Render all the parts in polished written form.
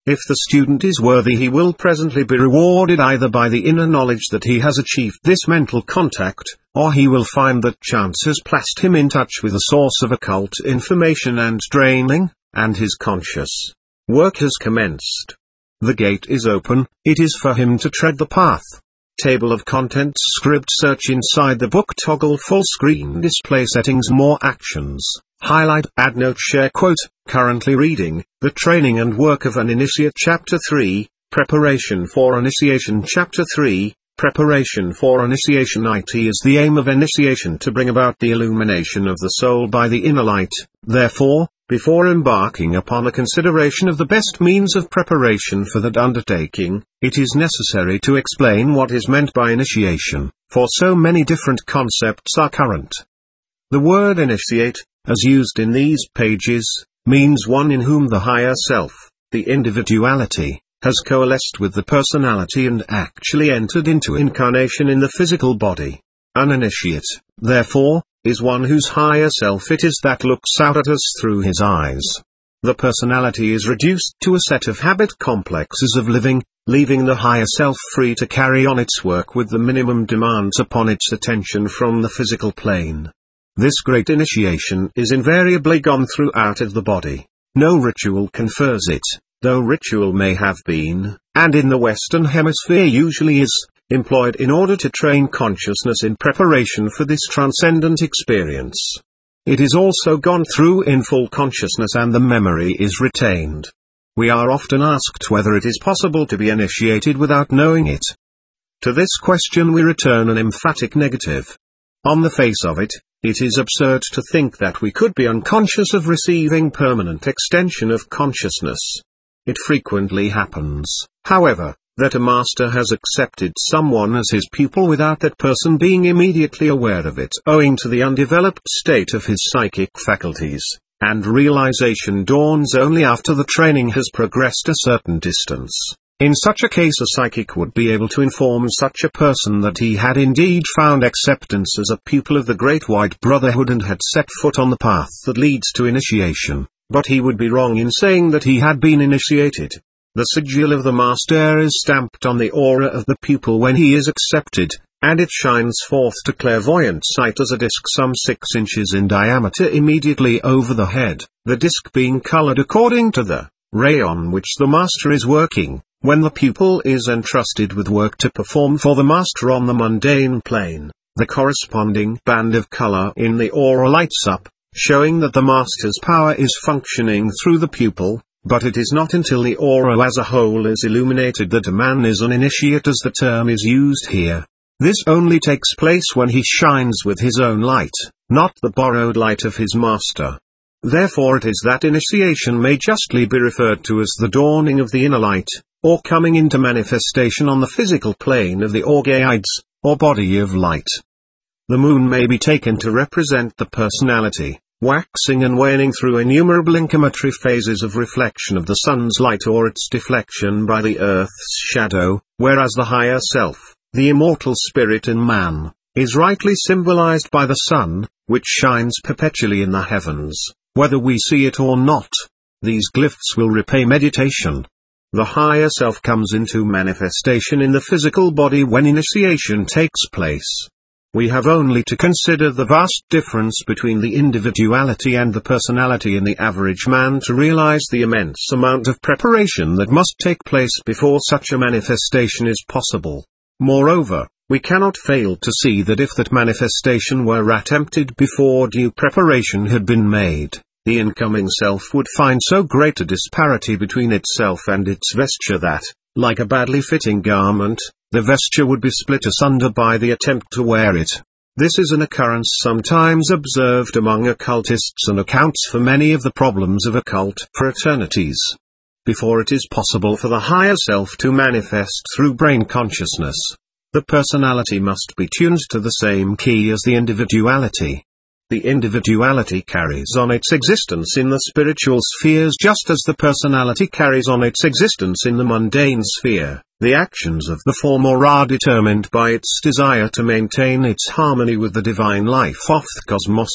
If the student is worthy, he will presently be rewarded either by the inner knowledge that he has achieved this mental contact, or he will find that chance has placed him in touch with a source of occult information and training, and his conscious work has commenced. The gate is open, it is for him to tread the path. Table of contents, script search inside the book, toggle full screen display settings, more actions, highlight, add note, share quote. Currently reading, The Training and Work of an Initiate Chapter 3, Preparation for Initiation Chapter 3, Preparation for Initiation. It is the aim of initiation to bring about the illumination of the soul by the inner light. Therefore, before embarking upon a consideration of the best means of preparation for that undertaking, it is necessary to explain what is meant by initiation, for so many different concepts are current. The word initiate, as used in these pages, means one in whom the higher self, the individuality, has coalesced with the personality and actually entered into incarnation in the physical body. An initiate, therefore, is one whose higher self it is that looks out at us through his eyes. The personality is reduced to a set of habit complexes of living, leaving the higher self free to carry on its work with the minimum demands upon its attention from the physical plane. This great initiation is invariably gone through out of the body. No ritual confers it, though ritual may have been, and in the Western Hemisphere usually is, employed in order to train consciousness in preparation for this transcendent experience. It is also gone through in full consciousness and the memory is retained. We are often asked whether it is possible to be initiated without knowing it. To this question we return an emphatic negative. On the face of it, it is absurd to think that we could be unconscious of receiving permanent extension of consciousness. It frequently happens, however, that a master has accepted someone as his pupil without that person being immediately aware of it, owing to the undeveloped state of his psychic faculties, and realization dawns only after the training has progressed a certain distance. In such a case, a psychic would be able to inform such a person that he had indeed found acceptance as a pupil of the Great White Brotherhood and had set foot on the path that leads to initiation, but he would be wrong in saying that he had been initiated. The sigil of the master is stamped on the aura of the pupil when he is accepted, and it shines forth to clairvoyant sight as a disc some 6 inches in diameter immediately over the head, the disc being colored according to the ray on which the master is working. When the pupil is entrusted with work to perform for the master on the mundane plane, the corresponding band of color in the aura lights up, showing that the master's power is functioning through the pupil, but it is not until the aura as a whole is illuminated that a man is an initiate as the term is used here. This only takes place when he shines with his own light, not the borrowed light of his master. Therefore it is that initiation may justly be referred to as the dawning of the inner light, or coming into manifestation on the physical plane of the orgaides, or body of light. The moon may be taken to represent the personality, waxing and waning through innumerable incarnatory phases of reflection of the sun's light or its deflection by the earth's shadow, whereas the higher self, the immortal spirit in man, is rightly symbolized by the sun, which shines perpetually in the heavens, whether we see it or not. These glyphs will repay meditation. The higher self comes into manifestation in the physical body when initiation takes place. We have only to consider the vast difference between the individuality and the personality in the average man to realize the immense amount of preparation that must take place before such a manifestation is possible. Moreover, we cannot fail to see that if that manifestation were attempted before due preparation had been made, the incoming self would find so great a disparity between itself and its vesture that, like a badly fitting garment, the vesture would be split asunder by the attempt to wear it. This is an occurrence sometimes observed among occultists and accounts for many of the problems of occult fraternities. Before it is possible for the higher self to manifest through brain consciousness, the personality must be tuned to the same key as the individuality. The individuality carries on its existence in the spiritual spheres just as the personality carries on its existence in the mundane sphere. The actions of the former are determined by its desire to maintain its harmony with the divine life of the cosmos,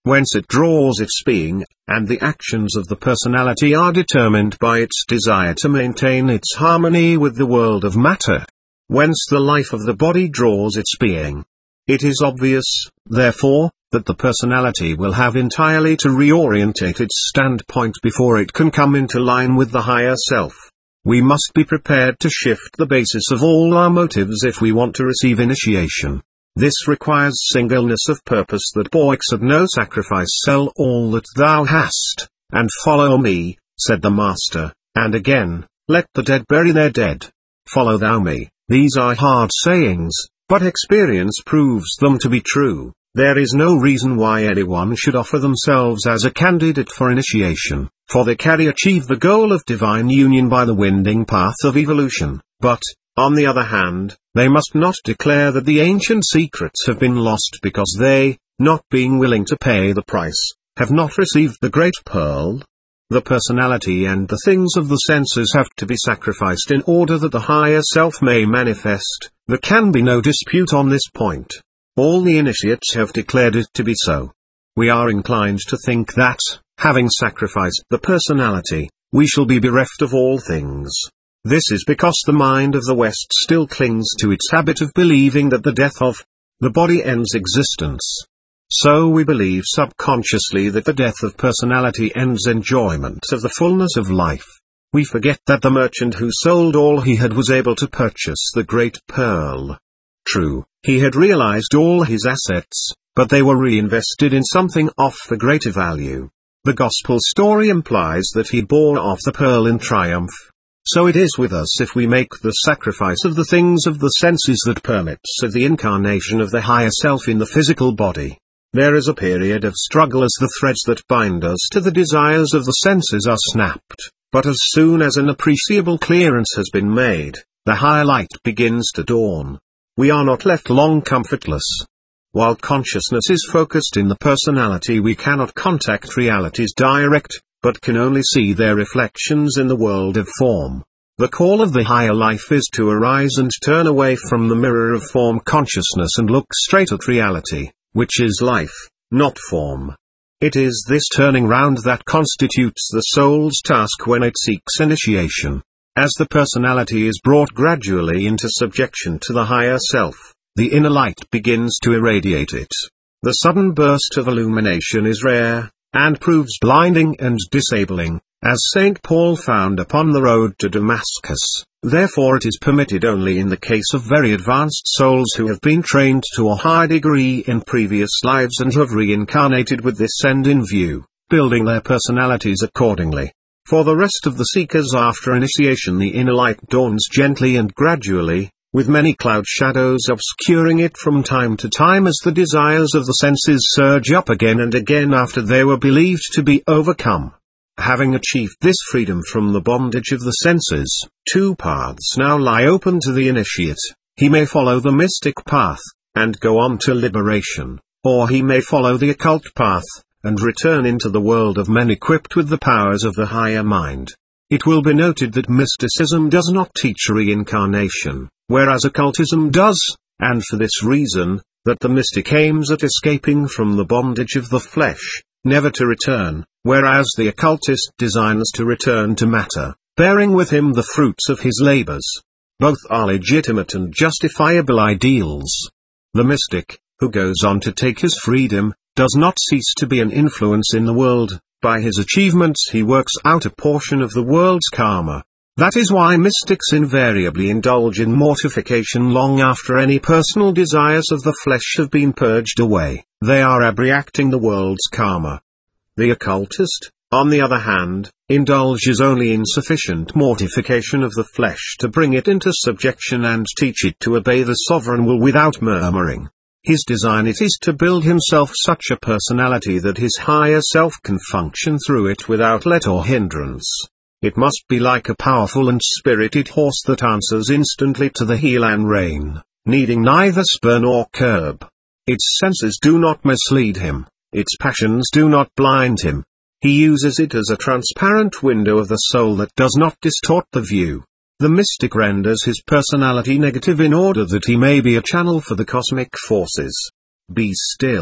whence it draws its being, and the actions of the personality are determined by its desire to maintain its harmony with the world of matter. Whence the life of the body draws its being. It is obvious, therefore, that the personality will have entirely to reorientate its standpoint before it can come into line with the higher self. We must be prepared to shift the basis of all our motives if we want to receive initiation. This requires singleness of purpose that balks at no sacrifice. Sell all that thou hast, and follow me, said the Master, and again, let the dead bury their dead. Follow thou me. These are hard sayings, but experience proves them to be true. There is no reason why anyone should offer themselves as a candidate for initiation, for they can achieve the goal of divine union by the winding path of evolution, but, on the other hand, they must not declare that the ancient secrets have been lost because they, not being willing to pay the price, have not received the great pearl. The personality and the things of the senses have to be sacrificed in order that the higher self may manifest. There can be no dispute on this point. All the initiates have declared it to be so. We are inclined to think that, having sacrificed the personality, we shall be bereft of all things. This is because the mind of the West still clings to its habit of believing that the death of the body ends existence. So we believe subconsciously that the death of personality ends enjoyment of the fullness of life. We forget that the merchant who sold all he had was able to purchase the great pearl. True, he had realized all his assets, but they were reinvested in something of the greater value. The gospel story implies that he bore off the pearl in triumph. So it is with us if we make the sacrifice of the things of the senses that permits of the incarnation of the higher self in the physical body. There is a period of struggle as the threads that bind us to the desires of the senses are snapped, but as soon as an appreciable clearance has been made, the higher light begins to dawn. We are not left long comfortless. While consciousness is focused in the personality, we cannot contact realities direct, but can only see their reflections in the world of form. The call of the higher life is to arise and turn away from the mirror of form consciousness and look straight at reality, which is life, not form. It is this turning round that constitutes the soul's task when it seeks initiation. As the personality is brought gradually into subjection to the higher self, the inner light begins to irradiate it. The sudden burst of illumination is rare, and proves blinding and disabling, as St. Paul found upon the road to Damascus. Therefore it is permitted only in the case of very advanced souls who have been trained to a high degree in previous lives and have reincarnated with this end in view, building their personalities accordingly. For the rest of the seekers after initiation, the inner light dawns gently and gradually, with many cloud shadows obscuring it from time to time as the desires of the senses surge up again and again after they were believed to be overcome. Having achieved this freedom from the bondage of the senses, two paths now lie open to the initiate. He may follow the mystic path, and go on to liberation, or he may follow the occult path, and return into the world of men equipped with the powers of the higher mind. It will be noted that mysticism does not teach reincarnation, whereas occultism does, and for this reason, that the mystic aims at escaping from the bondage of the flesh, never to return, whereas the occultist designs to return to matter, bearing with him the fruits of his labors. Both are legitimate and justifiable ideals. The mystic, who goes on to take his freedom, does not cease to be an influence in the world. By his achievements he works out a portion of the world's karma. That is why mystics invariably indulge in mortification long after any personal desires of the flesh have been purged away. They are abreacting the world's karma. The occultist, on the other hand, indulges only in sufficient mortification of the flesh to bring it into subjection and teach it to obey the sovereign will without murmuring. His design it is to build himself such a personality that his higher self can function through it without let or hindrance. It must be like a powerful and spirited horse that answers instantly to the heel and rein, needing neither spur nor curb. Its senses do not mislead him, its passions do not blind him. He uses it as a transparent window of the soul that does not distort the view. The mystic renders his personality negative in order that he may be a channel for the cosmic forces. Be still,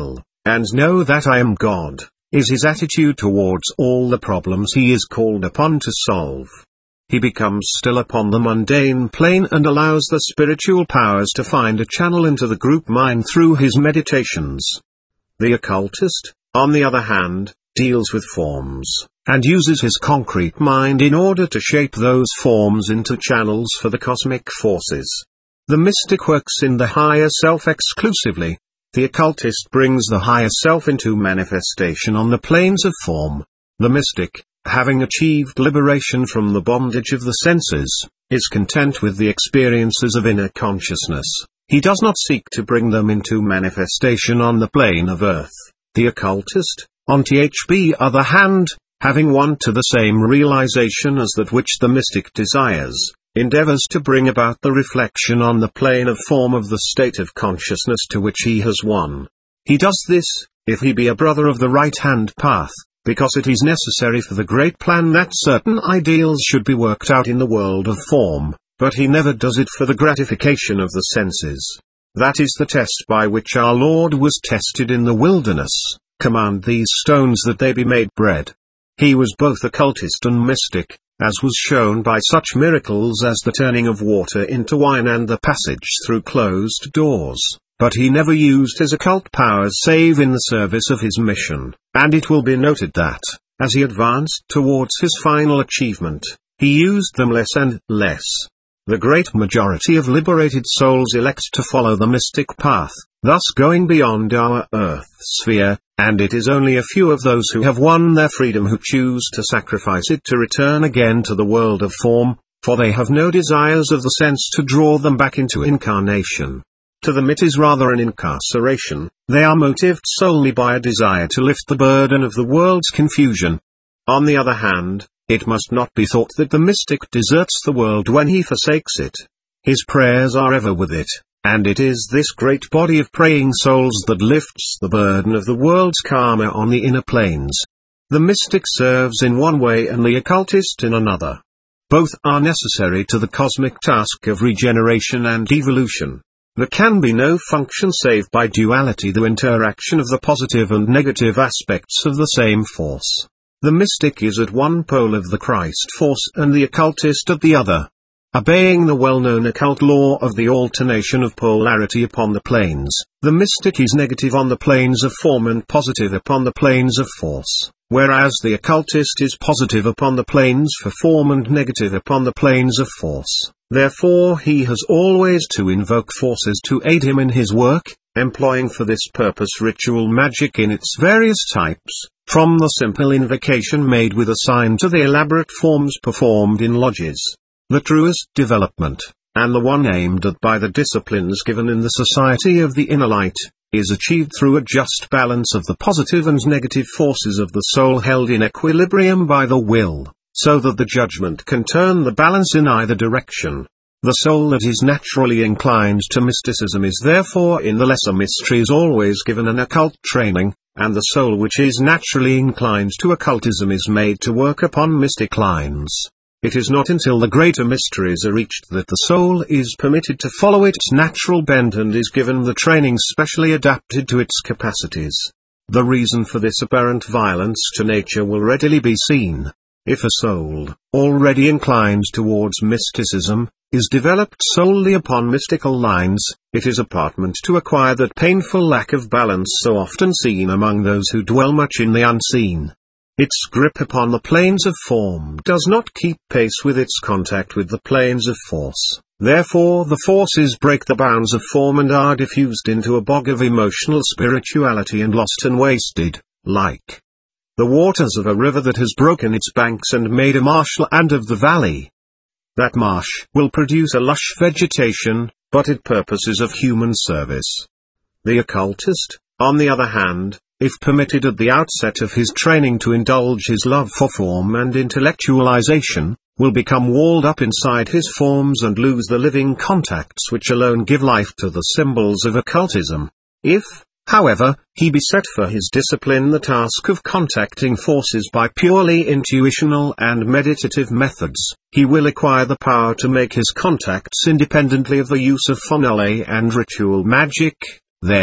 and know that I am God, is his attitude towards all the problems he is called upon to solve. He becomes still upon the mundane plane and allows the spiritual powers to find a channel into the group mind through his meditations. The occultist, on the other hand, deals with forms, and uses his concrete mind in order to shape those forms into channels for the cosmic forces. The mystic works in the higher self exclusively. The occultist brings the higher self into manifestation on the planes of form. The mystic, having achieved liberation from the bondage of the senses, is content with the experiences of inner consciousness. He does not seek to bring them into manifestation on the plane of earth. The occultist, on the other hand, having won to the same realization as that which the mystic desires, endeavors to bring about the reflection on the plane of form of the state of consciousness to which he has won. He does this, if he be a brother of the right-hand path, because it is necessary for the great plan that certain ideals should be worked out in the world of form, but he never does it for the gratification of the senses. That is the test by which our Lord was tested in the wilderness. Command these stones that they be made bread. He was both occultist and mystic, as was shown by such miracles as the turning of water into wine and the passage through closed doors. But he never used his occult powers save in the service of his mission, and it will be noted that, as he advanced towards his final achievement, he used them less and less. The great majority of liberated souls elect to follow the mystic path, thus going beyond our earth sphere, and it is only a few of those who have won their freedom who choose to sacrifice it to return again to the world of form, for they have no desires of the sense to draw them back into incarnation. To them it is rather an incarceration. They are motived solely by a desire to lift the burden of the world's confusion. On the other hand, it must not be thought that the mystic deserts the world when he forsakes it. His prayers are ever with it, and it is this great body of praying souls that lifts the burden of the world's karma on the inner planes. The mystic serves in one way and the occultist in another. Both are necessary to the cosmic task of regeneration and evolution. There can be no function save by duality, the interaction of the positive and negative aspects of the same force. The mystic is at one pole of the Christ force and the occultist at the other. Obeying the well-known occult law of the alternation of polarity upon the planes, the mystic is negative on the planes of form and positive upon the planes of force, whereas the occultist is positive upon the planes for form and negative upon the planes of force. Therefore he has always to invoke forces to aid him in his work, employing for this purpose ritual magic in its various types, from the simple invocation made with a sign to the elaborate forms performed in lodges. The truest development, and the one aimed at by the disciplines given in the Society of the Inner Light, is achieved through a just balance of the positive and negative forces of the soul held in equilibrium by the will, so that the judgment can turn the balance in either direction. The soul that is naturally inclined to mysticism is therefore in the lesser mysteries always given an occult training, and the soul which is naturally inclined to occultism is made to work upon mystic lines. It is not until the greater mysteries are reached that the soul is permitted to follow its natural bent and is given the training specially adapted to its capacities. The reason for this apparent violence to nature will readily be seen. If a soul, already inclined towards mysticism, is developed solely upon mystical lines, it is apartment to acquire that painful lack of balance so often seen among those who dwell much in the unseen. Its grip upon the planes of form does not keep pace with its contact with the planes of force. Therefore the forces break the bounds of form and are diffused into a bog of emotional spirituality and lost and wasted, like the waters of a river that has broken its banks and made a marshland of the valley. That marsh will produce a lush vegetation, but it purposes of human service. The occultist, on the other hand, if permitted at the outset of his training to indulge his love for form and intellectualization, will become walled up inside his forms and lose the living contacts which alone give life to the symbols of occultism. If, however, he be set for his discipline the task of contacting forces by purely intuitional and meditative methods, he will acquire the power to make his contacts independently of the use of formulae and ritual magic. Then,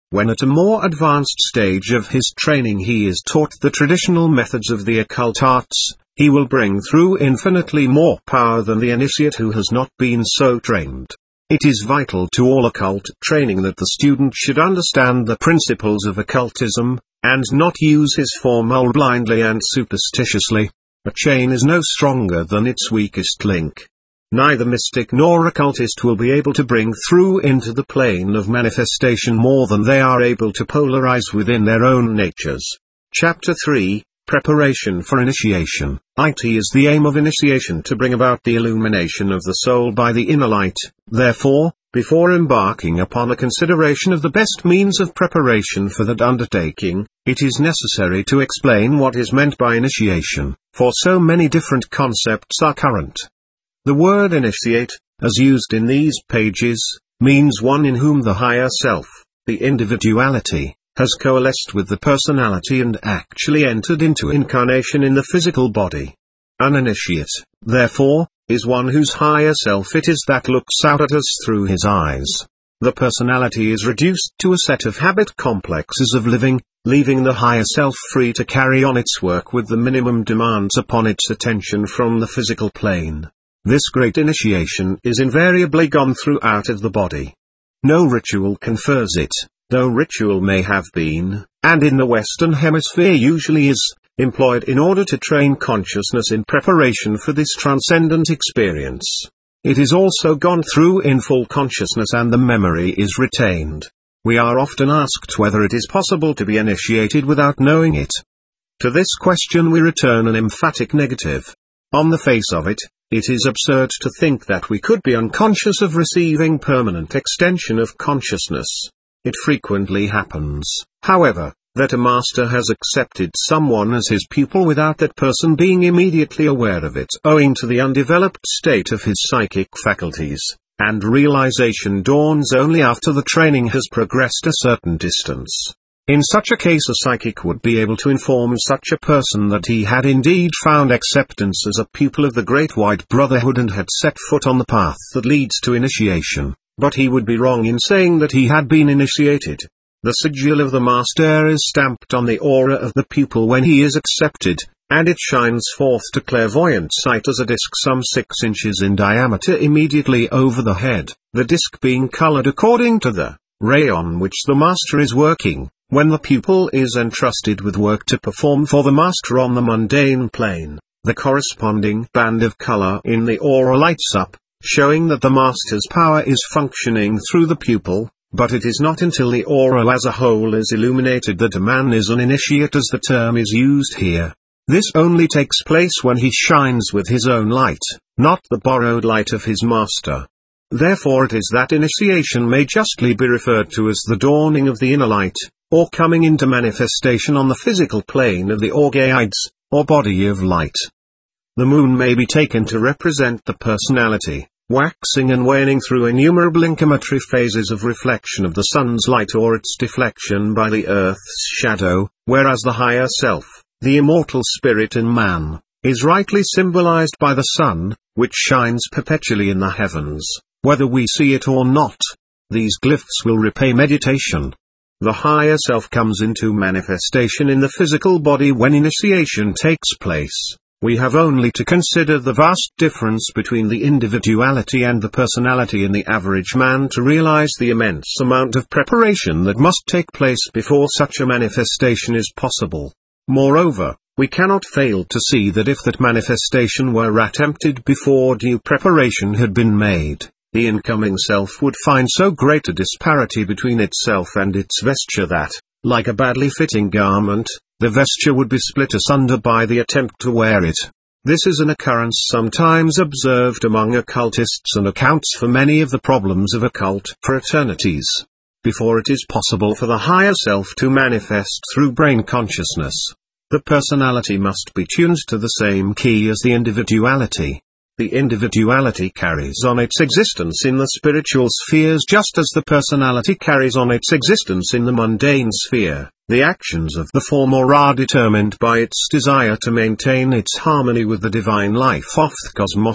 When at a more advanced stage of his training he is taught the traditional methods of the occult arts, he will bring through infinitely more power than the initiate who has not been so trained. It is vital to all occult training that the student should understand the principles of occultism, and not use his formula blindly and superstitiously. A chain is no stronger than its weakest link. Neither mystic nor occultist will be able to bring through into the plane of manifestation more than they are able to polarize within their own natures. Chapter 3, Preparation for Initiation. It is the aim of initiation to bring about the illumination of the soul by the inner light. Therefore, before embarking upon a consideration of the best means of preparation for that undertaking, it is necessary to explain what is meant by initiation, for so many different concepts are current. The word initiate, as used in these pages, means one in whom the higher self, the individuality, has coalesced with the personality and actually entered into incarnation in the physical body. An initiate, therefore, is one whose higher self it is that looks out at us through his eyes. The personality is reduced to a set of habit complexes of living, leaving the higher self free to carry on its work with the minimum demands upon its attention from the physical plane. This great initiation is invariably gone through out of the body. No ritual confers it, though ritual may have been, and in the Western Hemisphere usually is, employed in order to train consciousness in preparation for this transcendent experience. It is also gone through in full consciousness and the memory is retained. We are often asked whether it is possible to be initiated without knowing it. To this question we return an emphatic negative. On the face of it, it is absurd to think that we could be unconscious of receiving permanent extension of consciousness. It frequently happens, however, that a master has accepted someone as his pupil without that person being immediately aware of it owing to the undeveloped state of his psychic faculties, and realization dawns only after the training has progressed a certain distance. In such a case a psychic would be able to inform such a person that he had indeed found acceptance as a pupil of the Great White Brotherhood and had set foot on the path that leads to initiation, but he would be wrong in saying that he had been initiated. The sigil of the master is stamped on the aura of the pupil when he is accepted, and it shines forth to clairvoyant sight as a disc some 6 inches in diameter immediately over the head, the disc being colored according to the ray on which the master is working. When the pupil is entrusted with work to perform for the master on the mundane plane, the corresponding band of color in the aura lights up, showing that the master's power is functioning through the pupil, but it is not until the aura as a whole is illuminated that a man is an initiate as the term is used here. This only takes place when he shines with his own light, not the borrowed light of his master. Therefore it is that initiation may justly be referred to as the dawning of the inner light, or coming into manifestation on the physical plane of the orgaides, or body of light. The moon may be taken to represent the personality, waxing and waning through innumerable incarnatory phases of reflection of the sun's light or its deflection by the earth's shadow, whereas the higher self, the immortal spirit in man, is rightly symbolized by the sun, which shines perpetually in the heavens, whether we see it or not. These glyphs will repay meditation. The higher self comes into manifestation in the physical body when initiation takes place. We have only to consider the vast difference between the individuality and the personality in the average man to realize the immense amount of preparation that must take place before such a manifestation is possible. Moreover, we cannot fail to see that if that manifestation were attempted before due preparation had been made, the incoming self would find so great a disparity between itself and its vesture that, like a badly fitting garment, the vesture would be split asunder by the attempt to wear it. This is an occurrence sometimes observed among occultists and accounts for many of the problems of occult fraternities. Before it is possible for the higher self to manifest through brain consciousness, the personality must be tuned to the same key as the individuality. The individuality carries on its existence in the spiritual spheres just as the personality carries on its existence in the mundane sphere. The actions of the former are determined by its desire to maintain its harmony with the divine life of the cosmos.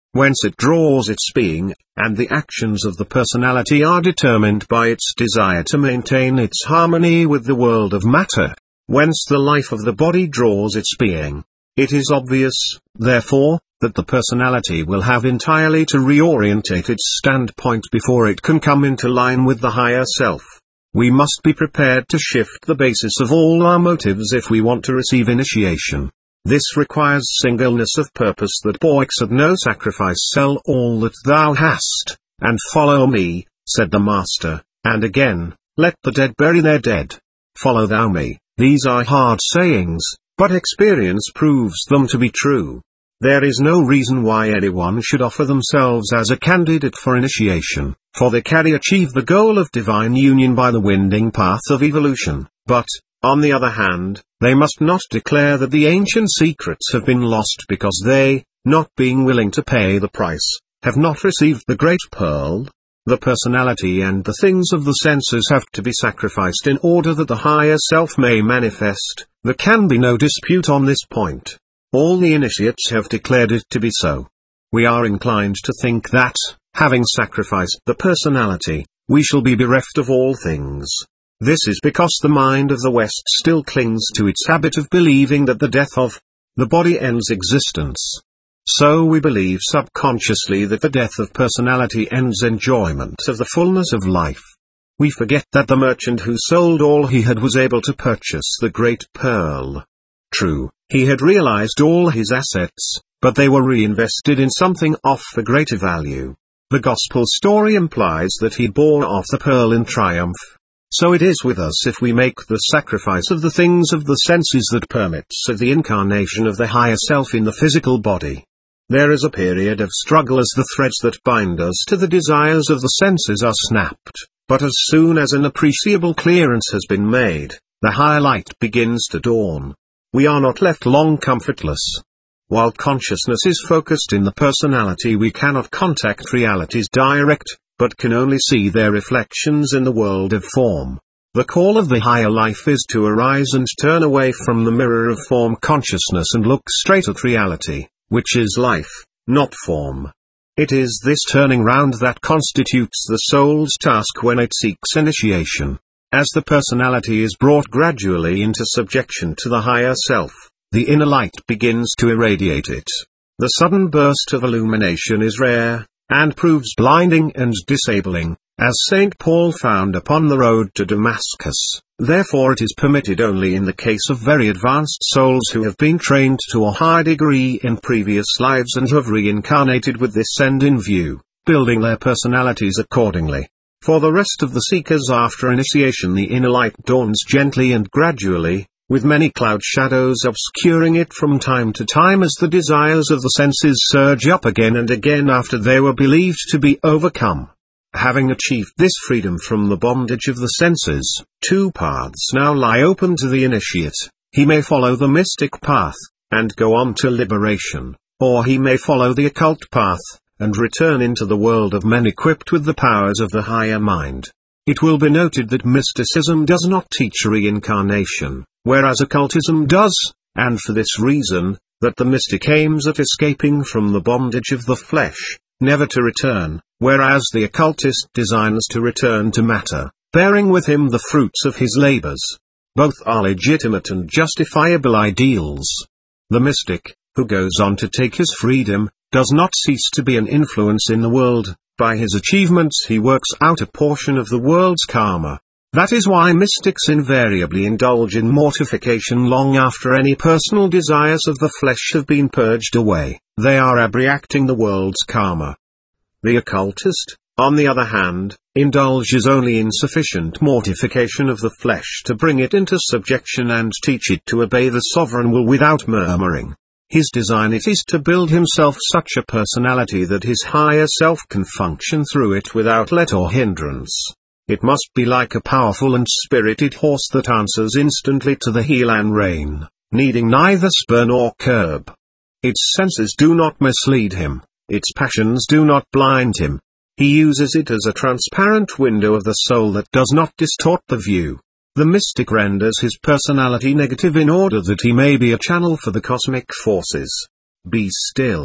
whence it draws its being, and the actions of the personality are determined by its desire to maintain its harmony with the world of matter, whence the life of the body draws its being. It is obvious, therefore, that the personality will have entirely to reorientate its standpoint before it can come into line with the higher self. We must be prepared to shift the basis of all our motives if we want to receive initiation. This requires singleness of purpose that balks at no sacrifice. Sell all that thou hast, and follow me, said the Master, and again, let the dead bury their dead. Follow thou me. These are hard sayings, but experience proves them to be true. There is no reason why anyone should offer themselves as a candidate for initiation, for they can achieve the goal of divine union by the winding path of evolution, but, on the other hand, they must not declare that the ancient secrets have been lost because they, not being willing to pay the price, have not received the great pearl. The personality and the things of the senses have to be sacrificed in order that the higher self may manifest. There can be no dispute on this point. All the initiates have declared it to be so. We are inclined to think that, having sacrificed the personality, we shall be bereft of all things. This is because the mind of the West still clings to its habit of believing that the death of the body ends existence. So we believe subconsciously that the death of personality ends enjoyment of the fullness of life. We forget that the merchant who sold all he had was able to purchase the great pearl. True, he had realized all his assets, but they were reinvested in something of a greater value. The gospel story implies that he bore off the pearl in triumph. So it is with us if we make the sacrifice of the things of the senses that permits of the incarnation of the higher self in the physical body. There is a period of struggle as the threads that bind us to the desires of the senses are snapped, but as soon as an appreciable clearance has been made, the higher light begins to dawn. We are not left long comfortless. While consciousness is focused in the personality, we cannot contact realities direct, but can only see their reflections in the world of form. The call of the higher life is to arise and turn away from the mirror of form consciousness and look straight at reality, which is life, not form. It is this turning round that constitutes the soul's task when it seeks initiation. As the personality is brought gradually into subjection to the higher self, the inner light begins to irradiate it. The sudden burst of illumination is rare, and proves blinding and disabling, as St. Paul found upon the road to Damascus. Therefore it is permitted only in the case of very advanced souls who have been trained to a high degree in previous lives and have reincarnated with this end in view, building their personalities accordingly. For the rest of the seekers after initiation, the inner light dawns gently and gradually, with many cloud shadows obscuring it from time to time as the desires of the senses surge up again and again after they were believed to be overcome. Having achieved this freedom from the bondage of the senses, two paths now lie open to the initiate. He may follow the mystic path, and go on to liberation, or he may follow the occult path, and return into the world of men equipped with the powers of the higher mind. It will be noted that mysticism does not teach reincarnation, whereas occultism does, and for this reason, that the mystic aims at escaping from the bondage of the flesh, never to return, whereas the occultist designs to return to matter, bearing with him the fruits of his labors. Both are legitimate and justifiable ideals. The mystic, who goes on to take his freedom, does not cease to be an influence in the world. By his achievements he works out a portion of the world's karma. That is why mystics invariably indulge in mortification long after any personal desires of the flesh have been purged away. They are abreacting the world's karma. The occultist, on the other hand, indulges only in sufficient mortification of the flesh to bring it into subjection and teach it to obey the sovereign will without murmuring. His design it is to build himself such a personality that his higher self can function through it without let or hindrance. It must be like a powerful and spirited horse that answers instantly to the heel and rein, needing neither spur nor curb. Its senses do not mislead him, its passions do not blind him. He uses it as a transparent window of the soul that does not distort the view. The mystic renders his personality negative in order that he may be a channel for the cosmic forces. Be still,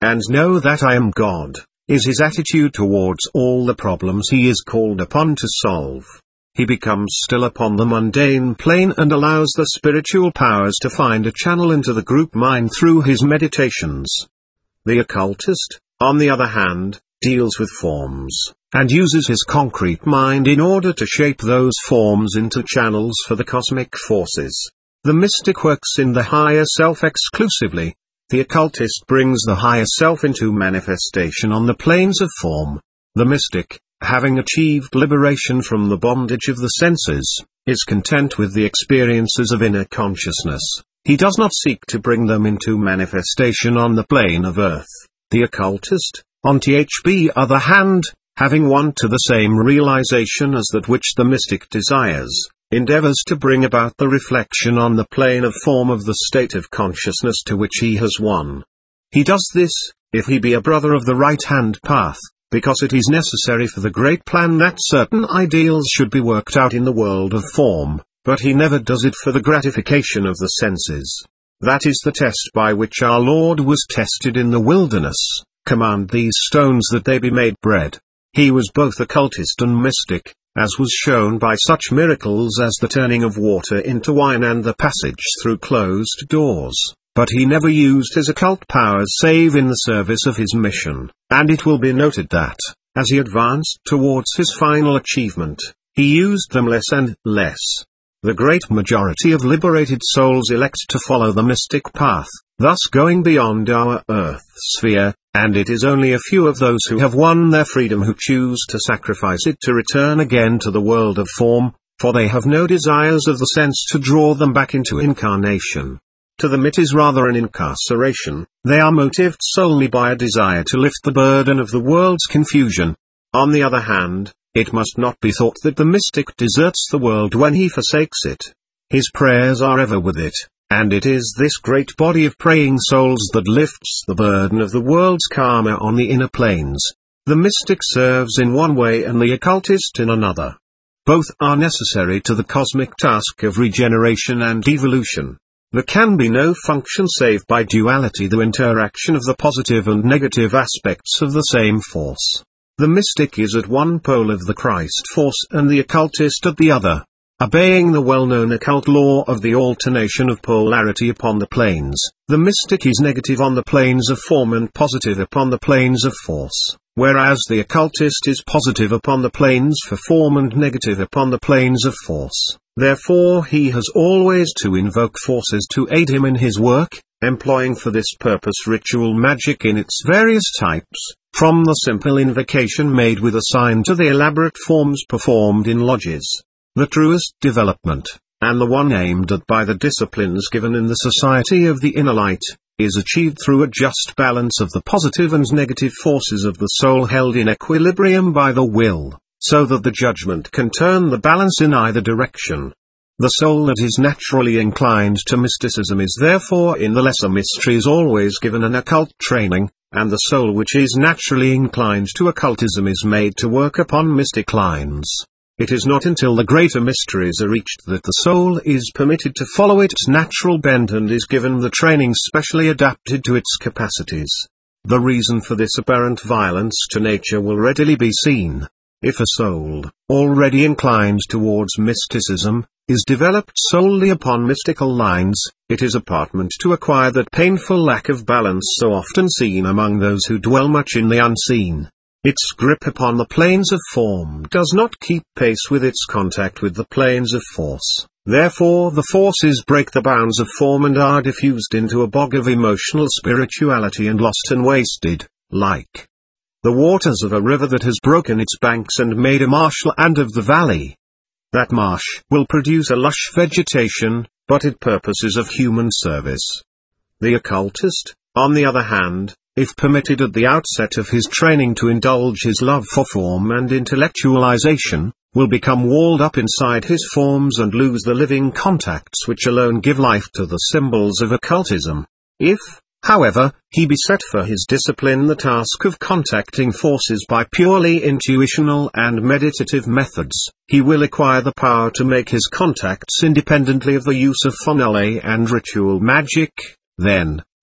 and know that I am God, is his attitude towards all the problems he is called upon to solve. He becomes still upon the mundane plane and allows the spiritual powers to find a channel into the group mind through his meditations. The occultist, on the other hand, deals with forms, and uses his concrete mind in order to shape those forms into channels for the cosmic forces. The mystic works in the higher self exclusively. The occultist brings the higher self into manifestation on the planes of form. The mystic, having achieved liberation from the bondage of the senses, is content with the experiences of inner consciousness. He does not seek to bring them into manifestation on the plane of earth. The occultist, on the other hand, having won to the same realization as that which the mystic desires, endeavors to bring about the reflection on the plane of form of the state of consciousness to which he has won. He does this, if he be a brother of the right-hand path, because it is necessary for the great plan that certain ideals should be worked out in the world of form, but he never does it for the gratification of the senses. That is the test by which our Lord was tested in the wilderness. Command these stones that they be made bread. He was both occultist and mystic, as was shown by such miracles as the turning of water into wine and the passage through closed doors. But he never used his occult powers save in the service of his mission, and it will be noted that, as he advanced towards his final achievement, he used them less and less. The great majority of liberated souls elect to follow the mystic path, thus going beyond our earth sphere, and it is only a few of those who have won their freedom who choose to sacrifice it to return again to the world of form, for they have no desires of the sense to draw them back into incarnation. To them it is rather an incarceration. They are motived solely by a desire to lift the burden of the world's confusion. On the other hand, it must not be thought that the mystic deserts the world when he forsakes it. His prayers are ever with it, and it is this great body of praying souls that lifts the burden of the world's karma on the inner planes. The mystic serves in one way and the occultist in another. Both are necessary to the cosmic task of regeneration and evolution. There can be no function save by duality, the interaction of the positive and negative aspects of the same force. The mystic is at one pole of the Christ force and the occultist at the other. Obeying the well-known occult law of the alternation of polarity upon the planes, the mystic is negative on the planes of form and positive upon the planes of force, whereas the occultist is positive upon the planes for form and negative upon the planes of force. Therefore he has always to invoke forces to aid him in his work, employing for this purpose ritual magic in its various types, from the simple invocation made with a sign to the elaborate forms performed in lodges. The truest development, and the one aimed at by the disciplines given in the Society of the Inner Light, is achieved through a just balance of the positive and negative forces of the soul held in equilibrium by the will, so that the judgment can turn the balance in either direction. The soul that is naturally inclined to mysticism is therefore in the lesser mysteries always given an occult training, and the soul which is naturally inclined to occultism is made to work upon mystic lines. It is not until the greater mysteries are reached that the soul is permitted to follow its natural bent and is given the training specially adapted to its capacities. The reason for this apparent violence to nature will readily be seen. If a soul, already inclined towards mysticism, is developed solely upon mystical lines, it is apartment to acquire that painful lack of balance so often seen among those who dwell much in the unseen. Its grip upon the planes of form does not keep pace with its contact with the planes of force. Therefore the forces break the bounds of form and are diffused into a bog of emotional spirituality and lost and wasted, like the waters of a river that has broken its banks and made a marshland of the valley. That marsh will produce a lush vegetation, but it purposes of human service. The occultist, on the other hand, if permitted at the outset of his training to indulge his love for form and intellectualization, will become walled up inside his forms and lose the living contacts which alone give life to the symbols of occultism. If, however, he be set for his discipline the task of contacting forces by purely intuitional and meditative methods, he will acquire the power to make his contacts independently of the use of formulae and ritual magic. Then,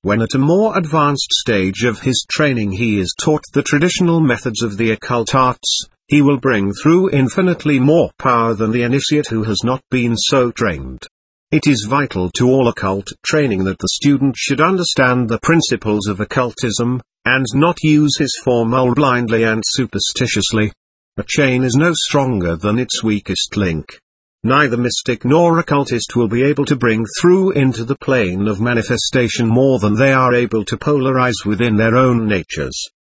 When at a more advanced stage of his training he is taught the traditional methods of the occult arts, he will bring through infinitely more power than the initiate who has not been so trained. It is vital to all occult training that the student should understand the principles of occultism, and not use his formula blindly and superstitiously. A chain is no stronger than its weakest link. Neither mystic nor occultist will be able to bring through into the plane of manifestation more than they are able to polarize within their own natures.